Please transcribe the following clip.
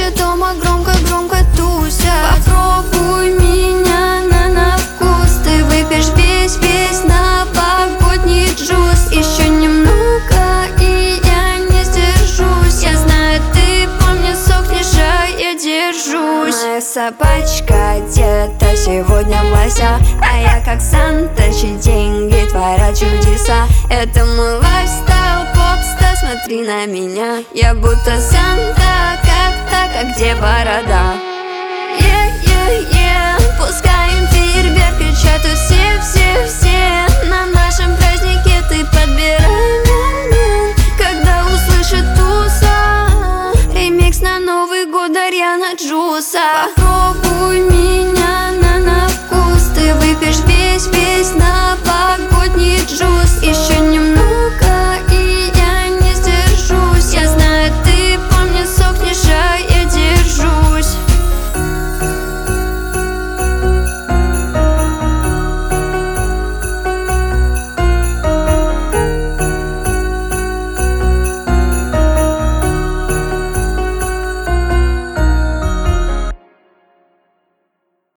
Чаще дома громко-громко тусят. Попробуй меня на вкус. Ты выпьешь весь новогодний джуз. Еще немного, и я не сдержусь. Я знаю, ты по мне сохнешь, а я держусь. Моя собачка где-то сегодня в лося, а я как Санта, чьи деньги творят чудеса. Это мой лайфстайл, попста, смотри на меня. Я будто Санта, как где борода. Пускаем фейерверк, кричат все. На нашем празднике ты подбирай момент, когда услышит туса ремикс на Новый год Дарьяна Джуса. Попробуй меня на вкус. Ты выпьешь весь новогодний джуз. Еще немного,